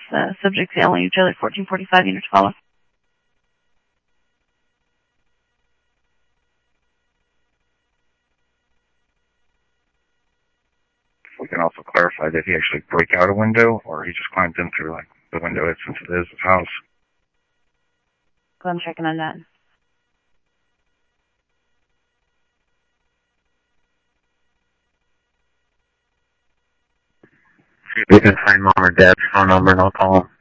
subject to LNU Trailer 1445, unit to follow. We can also clarify that he actually break out a window, or he just climbed in through like the window since it is his house. Well, I'm checking on that. See if we can find mom or dad's phone number and I'll call him.